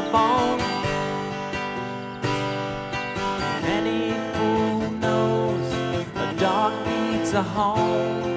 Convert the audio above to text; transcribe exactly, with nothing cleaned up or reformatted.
bone. Any fool knows a dog needs a home.